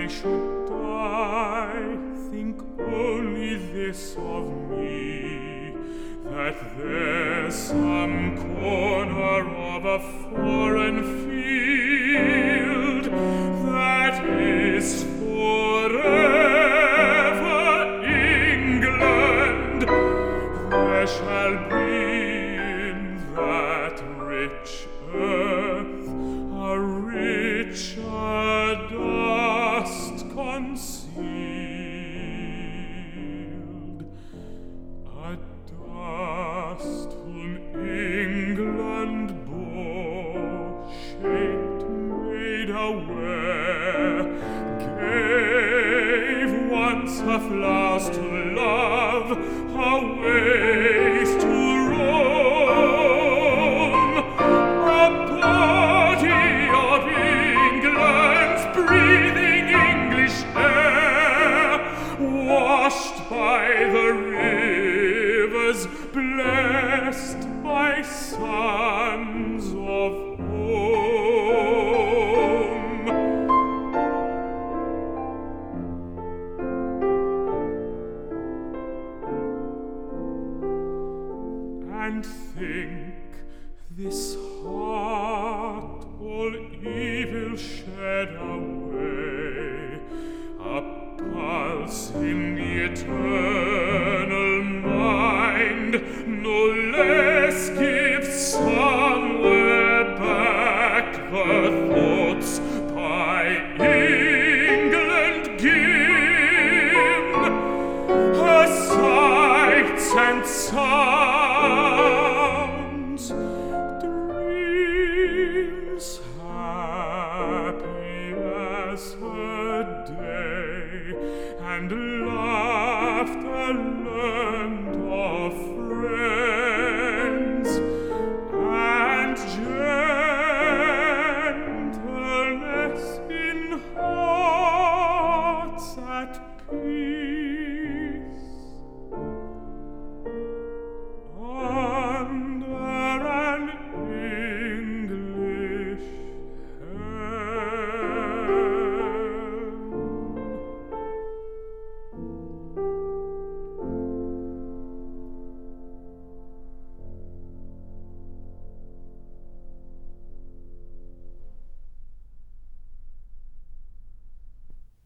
I should die, think only this of me, that there's some corner of a foreign field that is forever England. There shall be in that rich earth a richer dust concealed, a dust whom England bore, shaped, made, aware, gave once her flowers to love, her ways to roam, a body of England's breathing English air, washed by the rivers, blessed by sons of home. And think, this heart all evil shed away, a pulse in the eternal mind, no less gives somewhere back the thoughts by England given, her sights and sounds, dreams happy as her day, and laughter learned